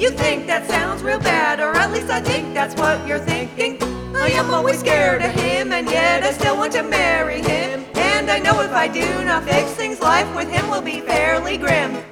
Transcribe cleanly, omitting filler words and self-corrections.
You think that sounds real bad, or at least I think that's what you're thinking. I am always scared of him, and yet I still want to marry him. And I know if I do not fix things, life with him will be fairly grim.